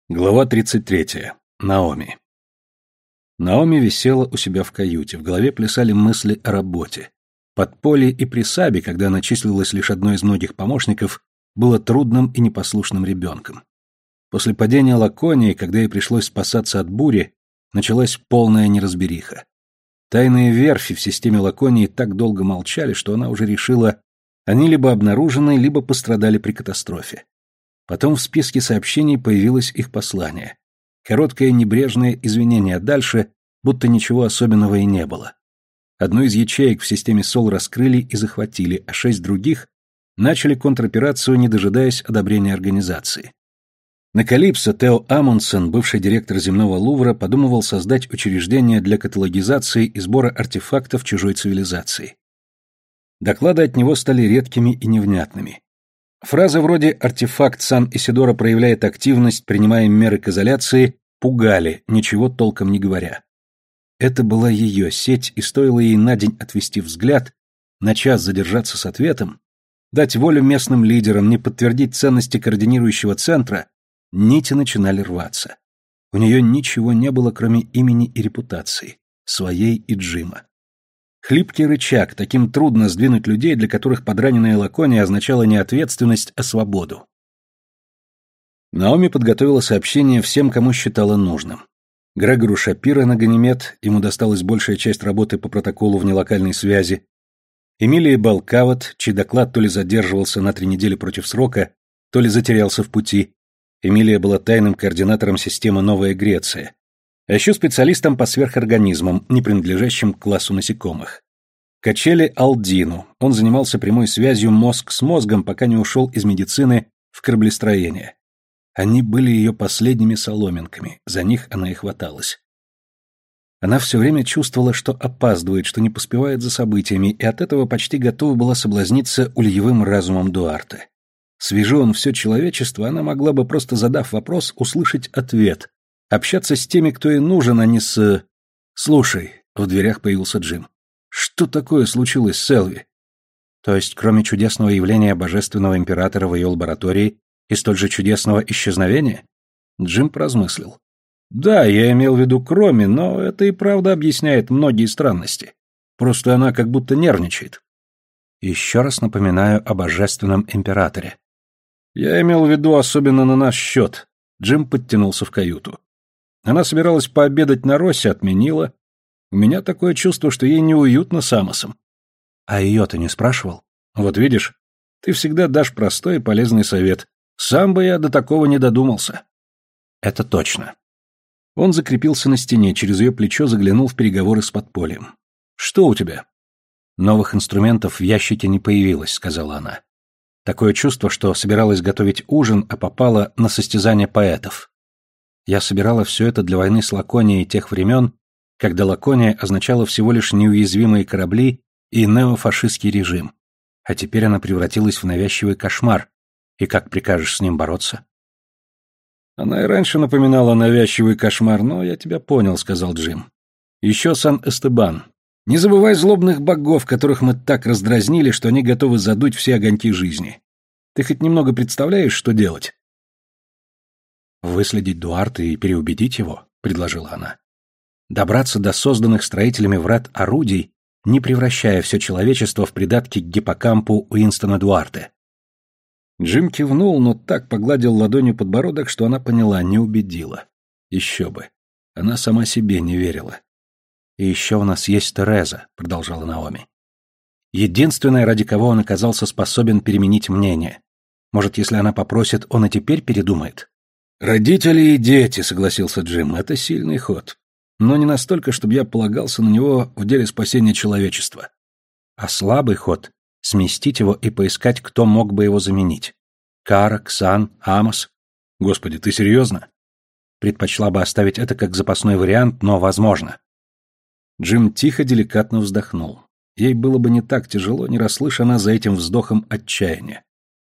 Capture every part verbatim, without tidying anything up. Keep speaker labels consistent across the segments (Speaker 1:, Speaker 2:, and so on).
Speaker 1: Глава тридцать третья. Наоми. Наоми висела у себя в каюте, в голове плясали мысли о работе. Подполье и при Сабе, когда она числилась лишь одной из многих помощников, было трудным и непослушным ребенком. После падения Лаконии, когда ей пришлось спасаться от бури, началась полная неразбериха. Тайные верфи в системе Лаконии так долго молчали, что она уже решила, они либо обнаружены, либо пострадали при катастрофе. Потом в списке сообщений появилось их послание. Короткое небрежное извинение, а дальше будто ничего особенного и не было. Одну из ячеек в системе СОЛ раскрыли и захватили, а шесть других начали контроперацию, не дожидаясь одобрения организации. На Калипсо Тео Амундсен, бывший директор земного Лувра, подумывал создать учреждение для каталогизации и сбора артефактов чужой цивилизации. Доклады от него стали редкими и невнятными. Фразы вроде «артефакт Сан-Исидора проявляет активность, принимая меры к изоляции» пугали, ничего толком не говоря. Это была ее сеть, и стоило ей на день отвести взгляд, на час задержаться с ответом, дать волю местным лидерам, не подтвердить ценности координирующего центра, нити начинали рваться. У нее ничего не было, кроме имени и репутации, своей и Джима. Хлипкий рычаг, таким трудно сдвинуть людей, для которых подраненная Лакония означала не ответственность, а свободу. Наоми подготовила сообщение всем, кому считала нужным. Грегору Шапиро на Ганимед, ему досталась большая часть работы по протоколу внелокальной связи, Эмилии Балкават, чей доклад то ли задерживался на три недели против срока, то ли затерялся в пути. Эмилия была тайным координатором системы «Новая Греция», а еще специалистом по сверхорганизмам, не принадлежащим к классу насекомых. Качели Алдину, он занимался прямой связью мозг с мозгом, пока не ушел из медицины в кораблестроение. Они были ее последними соломинками, за них она и хваталась. Она все время чувствовала, что опаздывает, что не поспевает за событиями, и от этого почти готова была соблазниться ульевым разумом Дуарте. Свяжи он все человечество, она могла бы, просто задав вопрос, услышать ответ, общаться с теми, кто ей нужен, а не с... «Слушай», — в дверях появился Джим, — «что такое случилось с Элви?» То есть, кроме чудесного явления божественного императора в ее лаборатории и столь же чудесного исчезновения? Джим поразмыслил. Да, я имел в виду кроме, но это и правда объясняет многие странности. Просто она как будто нервничает. Еще раз напоминаю о божественном императоре. Я имел в виду особенно на наш счет. Джим подтянулся в каюту. Она собиралась пообедать на Россе, отменила. У меня такое чувство, что ей неуютно с Амосом. А ее-то не спрашивал? Вот видишь, ты всегда дашь простой и полезный совет. Сам бы я до такого не додумался. Это точно. Он закрепился на стене, через ее плечо заглянул в переговоры с подпольем. Что у тебя? Новых инструментов в ящике не появилось, сказала она. Такое чувство, что собиралась готовить ужин, а попала на состязание поэтов. Я собирала все это для войны с Лаконией тех времен, когда Лакония означала всего лишь неуязвимые корабли и неофашистский режим. А теперь она превратилась в навязчивый кошмар. И как прикажешь с ним бороться? Она и раньше напоминала навязчивый кошмар, но я тебя понял, сказал Джим. Еще Сан-Эстебан. Не забывай злобных богов, которых мы так раздразнили, что они готовы задуть все огоньки жизни. Ты хоть немного представляешь, что делать? Выследить Дуарта и переубедить его, предложила она. Добраться до созданных строителями врат орудий, не превращая все человечество в придатки к гиппокампу Уинстона Дуарте. Джим кивнул, но так погладил ладонью подбородок, что она поняла, не убедила. Еще бы. Она сама себе не верила. «И еще у нас есть Тереза», — продолжала Наоми. «Единственная, ради кого он оказался способен переменить мнение. Может, если она попросит, он и теперь передумает?» «Родители и дети», — согласился Джим, — «это сильный ход. Но не настолько, чтобы я полагался на него в деле спасения человечества. А слабый ход — сместить его и поискать, кто мог бы его заменить. Кара, Ксан, Амос. Господи, ты серьезно? Предпочла бы оставить это как запасной вариант, но возможно». Джим тихо, деликатно вздохнул. Ей было бы не так тяжело, не расслыша она за этим вздохом отчаяния.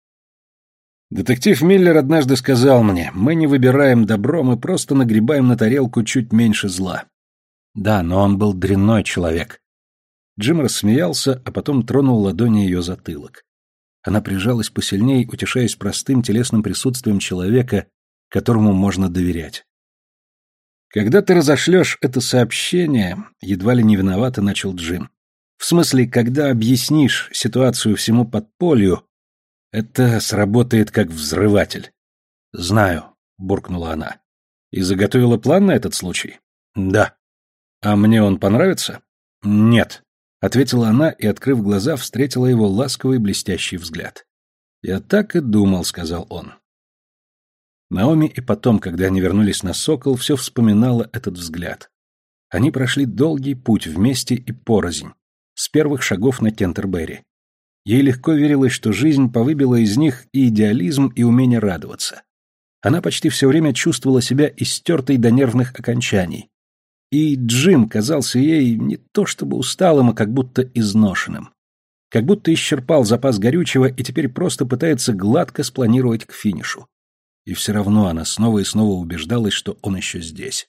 Speaker 1: Детектив Миллер однажды сказал мне, мы не выбираем добро, мы просто нагребаем на тарелку чуть меньше зла. Да, но он был дрянной человек. Джим рассмеялся, а потом тронул ладонью ее затылок. Она прижалась посильней, утешаясь простым телесным присутствием человека, которому можно доверять. «Когда ты разошлешь это сообщение», — едва ли не виновато начал Джим. «В смысле, когда объяснишь ситуацию всему подполью, это сработает как взрыватель». «Знаю», — буркнула она. «И заготовила план на этот случай?» «Да». «А мне он понравится?» «Нет», — ответила она и, открыв глаза, встретила его ласковый блестящий взгляд. «Я так и думал», — сказал он. Наоми и потом, когда они вернулись на Сокол, все вспоминала этот взгляд. Они прошли долгий путь вместе и порознь, с первых шагов на Кентербери. Ей легко верилось, что жизнь повыбила из них и идеализм, и умение радоваться. Она почти все время чувствовала себя истертой до нервных окончаний. И Джим казался ей не то чтобы усталым, а как будто изношенным. Как будто исчерпал запас горючего и теперь просто пытается гладко спланировать к финишу. И все равно она снова и снова убеждалась, что он еще здесь.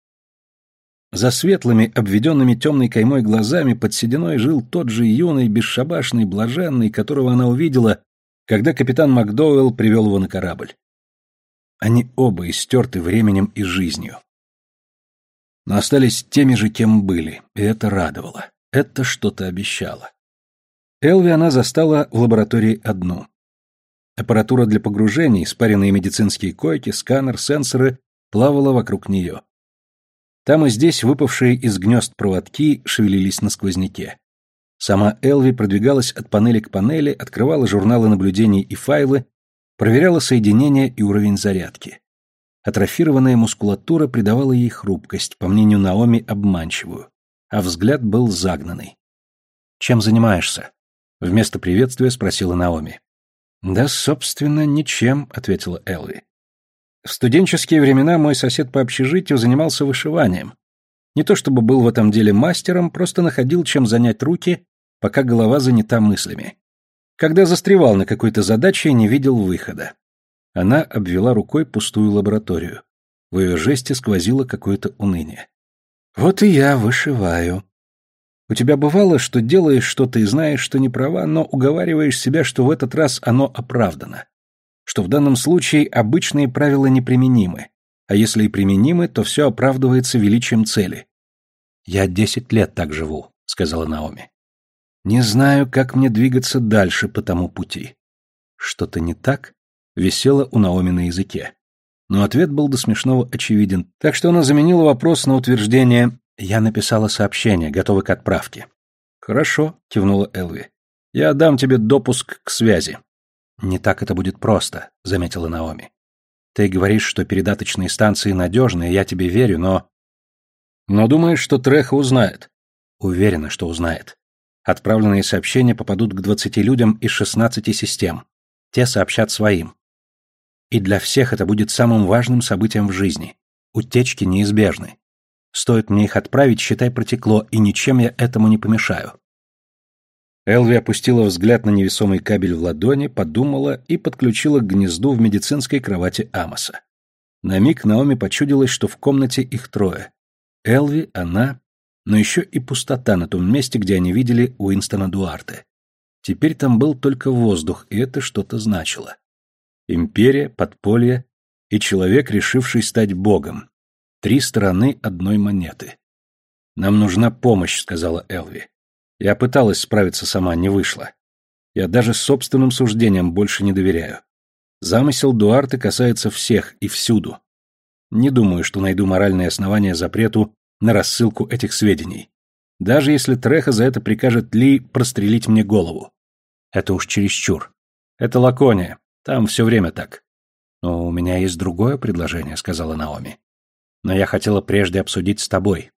Speaker 1: За светлыми, обведенными темной каймой глазами под сединой жил тот же юный, бесшабашный, блаженный, которого она увидела, когда капитан Макдоуэлл привел его на корабль. Они оба истерты временем и жизнью. Но остались теми же, кем были, и это радовало. Это что-то обещало. Элви она застала в лаборатории одну. Аппаратура для погружений, спаренные медицинские койки, сканер, сенсоры плавала вокруг нее. Там и здесь выпавшие из гнезд проводки шевелились на сквозняке. Сама Элви продвигалась от панели к панели, открывала журналы наблюдений и файлы, проверяла соединение и уровень зарядки. Атрофированная мускулатура придавала ей хрупкость, по мнению Наоми, обманчивую, а взгляд был загнанный. «Чем занимаешься?» — вместо приветствия спросила Наоми. «Да, собственно, ничем», — ответила Элви. «В студенческие времена мой сосед по общежитию занимался вышиванием. Не то чтобы был в этом деле мастером, просто находил, чем занять руки, пока голова занята мыслями. Когда застревал на какой-то задаче и не видел выхода». Она обвела рукой пустую лабораторию. В ее жесте сквозило какое-то уныние. «Вот и я вышиваю. У тебя бывало, что делаешь что-то и знаешь, что не права, но уговариваешь себя, что в этот раз оно оправдано, что в данном случае обычные правила неприменимы, а если и применимы, то все оправдывается величием цели». «Я десять лет так живу», — сказала Наоми. «Не знаю, как мне двигаться дальше по тому пути». «Что-то не так?» — висело у Наоми на языке. Но ответ был до смешного очевиден, так что она заменила вопрос на утверждение: «Я написала сообщение, готова к отправке». «Хорошо», — кивнула Элви. «Я дам тебе допуск к связи». «Не так это будет просто», — заметила Наоми. «Ты говоришь, что передаточные станции надежные, я тебе верю, но...» «Но думаешь, что Треха узнает?» «Уверена, что узнает. Отправленные сообщения попадут к двадцати людям из шестнадцати систем. Те сообщат своим. И для всех это будет самым важным событием в жизни. Утечки неизбежны. Стоит мне их отправить, считай, протекло, и ничем я этому не помешаю». Элви опустила взгляд на невесомый кабель в ладони, подумала и подключила к гнезду в медицинской кровати Амоса. На миг Наоми почудилось, что в комнате их трое. Элви, она, но еще и пустота на том месте, где они видели Уинстона Дуарте. Теперь там был только воздух, и это что-то значило. Империя, подполье и человек, решивший стать богом. Три стороны одной монеты. «Нам нужна помощь», — сказала Элви. «Я пыталась справиться сама, не вышло. Я даже собственным суждениям больше не доверяю. Замысел Дуарте касается всех и всюду. Не думаю, что найду моральное основание запрету на рассылку этих сведений. Даже если Треха за это прикажет Ли прострелить мне голову. Это уж чересчур. Это Лакония. Там все время так». «Но у меня есть другое предложение», — сказала Наоми. «Но я хотела прежде обсудить с тобой».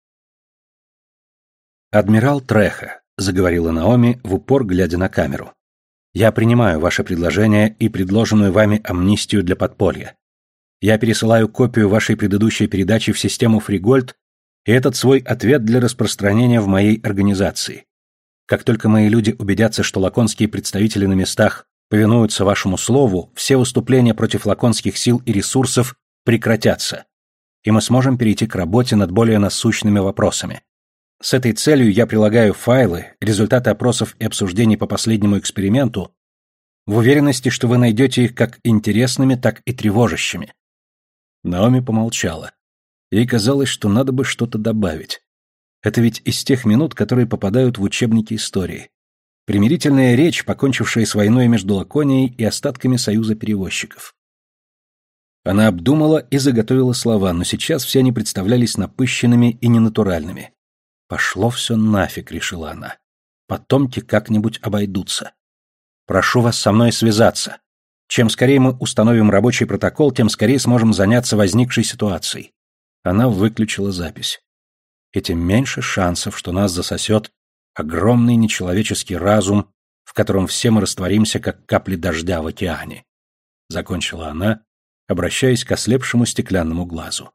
Speaker 1: «Адмирал Треха», — заговорила Наоми, в упор глядя на камеру. «Я принимаю ваше предложение и предложенную вами амнистию для подполья. Я пересылаю копию вашей предыдущей передачи в систему Фригольд и этот свой ответ для распространения в моей организации. Как только мои люди убедятся, что лаконские представители на местах повинуются вашему слову, все выступления против лаконских сил и ресурсов прекратятся, и мы сможем перейти к работе над более насущными вопросами. С этой целью я прилагаю файлы, результаты опросов и обсуждений по последнему эксперименту, в уверенности, что вы найдете их как интересными, так и тревожащими. Наоми помолчала. Ей казалось, что надо бы что-то добавить. Это ведь из тех минут, которые попадают в учебники истории. Примирительная речь, покончившая с войной между Лаконией и остатками союза перевозчиков. Она обдумала и заготовила слова, но сейчас все они представлялись напыщенными и ненатуральными. «Пошло все нафиг», — решила она. «Потомки как-нибудь обойдутся. Прошу вас со мной связаться. Чем скорее мы установим рабочий протокол, тем скорее сможем заняться возникшей ситуацией». Она выключила запись. И тем меньше шансов, что нас засосет огромный нечеловеческий разум, в котором все мы растворимся, как капли дождя в океане. Закончила она, обращаясь к ослепшему стеклянному глазу.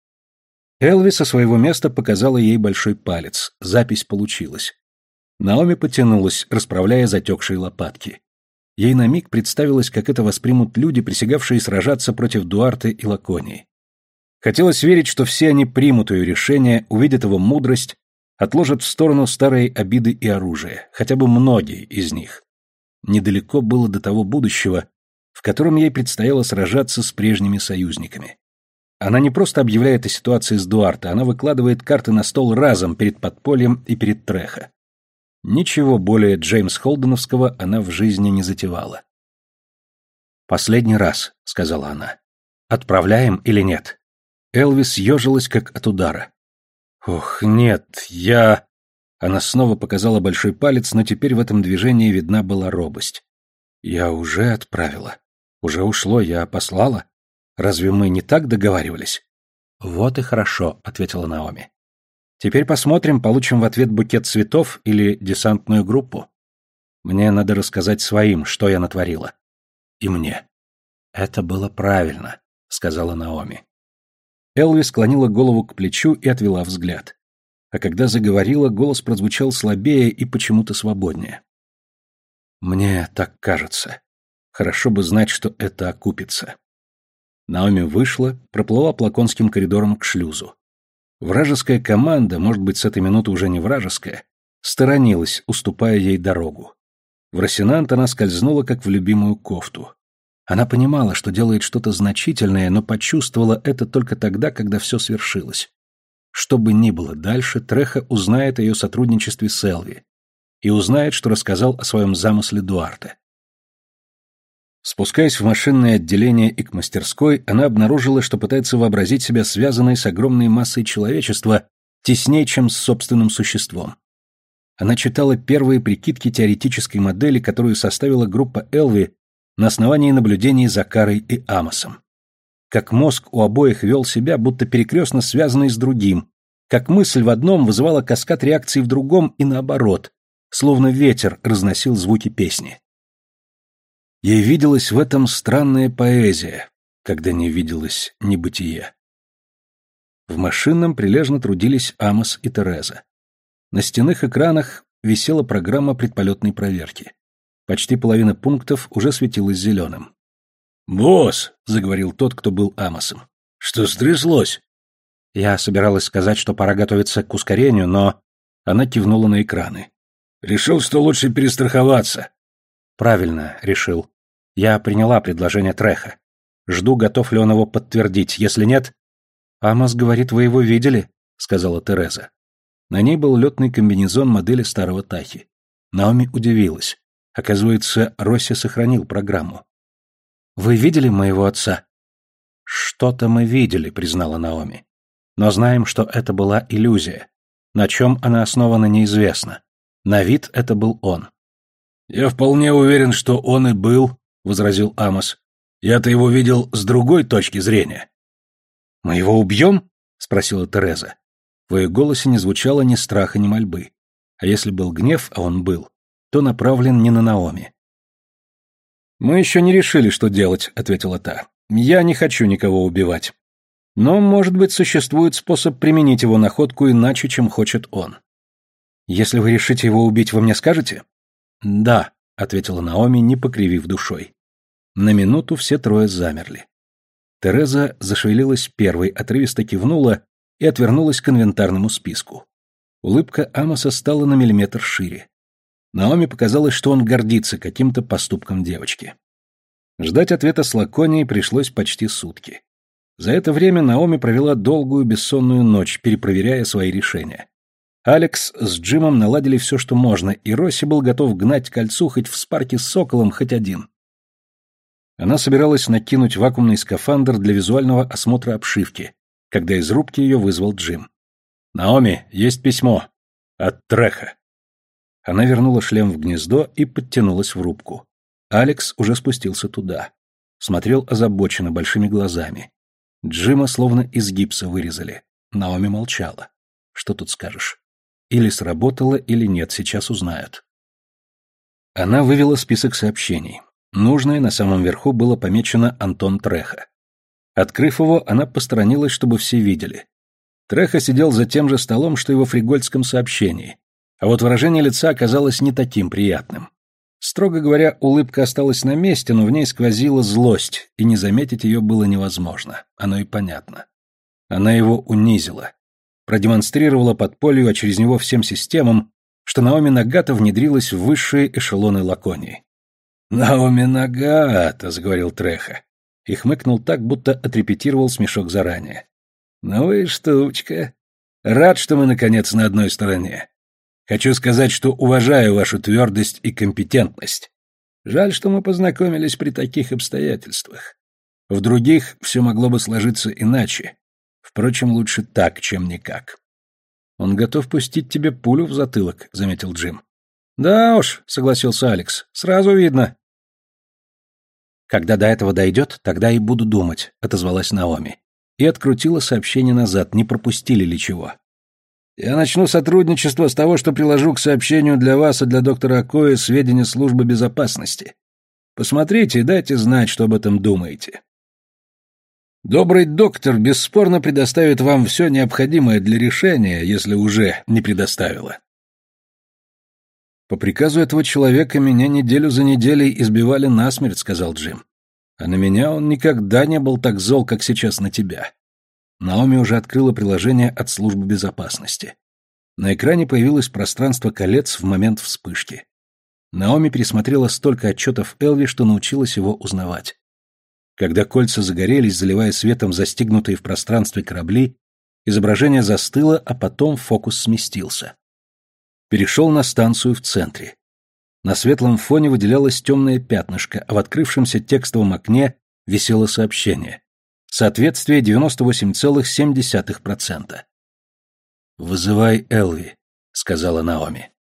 Speaker 1: Элви со своего места показала ей большой палец. Запись получилась. Наоми потянулась, расправляя затекшие лопатки. Ей на миг представилось, как это воспримут люди, присягавшие сражаться против Дуарте и Лаконии. Хотелось верить, что все они примут ее решение, увидят его мудрость, отложат в сторону старые обиды и оружие, хотя бы многие из них. Недалеко было до того будущего, в котором ей предстояло сражаться с прежними союзниками. Она не просто объявляет о ситуации с Дуарте, она выкладывает карты на стол разом перед подпольем и перед Трехо. Ничего более Джеймс Холденовского она в жизни не затевала. «Последний раз», — сказала она. «Отправляем или нет?» Элви съежилась, как от удара. «Ох, нет, я...» Она снова показала большой палец, но теперь в этом движении видна была робость. «Я уже отправила. Уже ушло, я послала. Разве мы не так договаривались?» «Вот и хорошо», — ответила Наоми. «Теперь посмотрим, получим в ответ букет цветов или десантную группу. Мне надо рассказать своим, что я натворила. И мне». «Это было правильно», — сказала Наоми. Элви склонила голову к плечу и отвела взгляд. А когда заговорила, голос прозвучал слабее и почему-то свободнее. «Мне так кажется. Хорошо бы знать, что это окупится». Наоми вышла, проплыла Плаконским коридором к шлюзу. Вражеская команда, может быть, с этой минуты уже не вражеская, сторонилась, уступая ей дорогу. В Росинант она скользнула, как в любимую кофту. Она понимала, что делает что-то значительное, но почувствовала это только тогда, когда все свершилось. Что бы ни было дальше, Трехо узнает о ее сотрудничестве с Элви и узнает, что рассказал о своем замысле Дуарте. Спускаясь в машинное отделение и к мастерской, она обнаружила, что пытается вообразить себя связанной с огромной массой человечества теснее, чем с собственным существом. Она читала первые прикидки теоретической модели, которую составила группа Элви на основании наблюдений за Карой и Амосом. Как мозг у обоих вел себя, будто перекрестно связанный с другим, как мысль в одном вызывала каскад реакций в другом и наоборот, словно ветер разносил звуки песни. Ей виделась в этом странная поэзия, когда не виделось небытие. В машинном прилежно трудились Амос и Тереза. На стенных экранах висела программа предполетной проверки. Почти половина пунктов уже светилась зеленым. «Босс», — заговорил тот, кто был Амосом, — «что стряслось?» Я собиралась сказать, что пора готовиться к ускорению, но... Она кивнула на экраны. «Решил, что лучше перестраховаться». «Правильно, решил. Я приняла предложение Трехо. Жду, готов ли он его подтвердить. Если нет...» «Амос говорит, вы его видели?» — сказала Тереза. На ней был летный комбинезон модели старого Тахи. Наоми удивилась. Оказывается, Росси сохранил программу. «Вы видели моего отца?» «Что-то мы видели», — признала Наоми. «Но знаем, что это была иллюзия. На чем она основана, неизвестно. На вид это был он». «Я вполне уверен, что он и был», — возразил Амос. «Я-то его видел с другой точки зрения». «Мы его убьем?» — спросила Тереза. В ее голосе не звучало ни страха, ни мольбы. А если был гнев, а он был, то направлен не на Наоми. «Мы еще не решили, что делать», — ответила та. «Я не хочу никого убивать. Но, может быть, существует способ применить его находку иначе, чем хочет он. Если вы решите его убить, вы мне скажете?» «Да», — ответила Наоми, не покривив душой. На минуту все трое замерли. Тереза зашевелилась первой, отрывисто кивнула и отвернулась к инвентарному списку. Улыбка Амоса стала на миллиметр шире. Наоми показалось, что он гордится каким-то поступком девочки. Ждать ответа с Лаконией пришлось почти сутки. За это время Наоми провела долгую бессонную ночь, перепроверяя свои решения. Алекс с Джимом наладили все, что можно, и Росси был готов гнать кольцу хоть в спарке с Соколом, хоть один. Она собиралась накинуть вакуумный скафандр для визуального осмотра обшивки, когда из рубки ее вызвал Джим. «Наоми, есть письмо. От Треха». Она вернула шлем в гнездо и подтянулась в рубку. Алекс уже спустился туда. Смотрел озабоченно, большими глазами. Джима словно из гипса вырезали. Наоми молчала. Что тут скажешь? Или сработало, или нет, сейчас узнают. Она вывела список сообщений. Нужное на самом верху было помечено Антон Треха. Открыв его, она посторонилась, чтобы все видели. Треха сидел за тем же столом, что и во фригольдском сообщении, а вот выражение лица оказалось не таким приятным. Строго говоря, улыбка осталась на месте, но в ней сквозила злость, и не заметить ее было невозможно. Оно и понятно. Она его унизила. Продемонстрировала подполью, а через него всем системам, что Наоми Нагата внедрилась в высшие эшелоны Лаконии. «Наоми Нагата», — заговорил Треха, и хмыкнул так, будто отрепетировал смешок заранее. «Ну и штучка. Рад, что мы, наконец, на одной стороне. Хочу сказать, что уважаю вашу твердость и компетентность. Жаль, что мы познакомились при таких обстоятельствах. В других все могло бы сложиться иначе. Впрочем, лучше так, чем никак». «Он готов пустить тебе пулю в затылок», — заметил Джим. «Да уж», — согласился Алекс, — «сразу видно». «Когда до этого дойдет, тогда и буду думать», — отозвалась Наоми. И открутила сообщение назад, не пропустили ли чего. «Я начну сотрудничество с того, что приложу к сообщению для вас и для доктора Акоя сведения службы безопасности. Посмотрите и дайте знать, что об этом думаете. Добрый доктор бесспорно предоставит вам все необходимое для решения, если уже не предоставила». «По приказу этого человека меня неделю за неделей избивали насмерть», — сказал Джим. «А на меня он никогда не был так зол, как сейчас на тебя». Наоми уже открыла приложение от службы безопасности. На экране появилось пространство колец в момент вспышки. Наоми пересмотрела столько отчетов Элви, что научилась его узнавать. Когда кольца загорелись, заливая светом застигнутые в пространстве корабли, изображение застыло, а потом фокус сместился. Перешел на станцию в центре. На светлом фоне выделялось темное пятнышко, а в открывшемся текстовом окне висело сообщение. Соответствие девяносто восемь целых семь десятых процента. «Вызывай Элви», — сказала Наоми.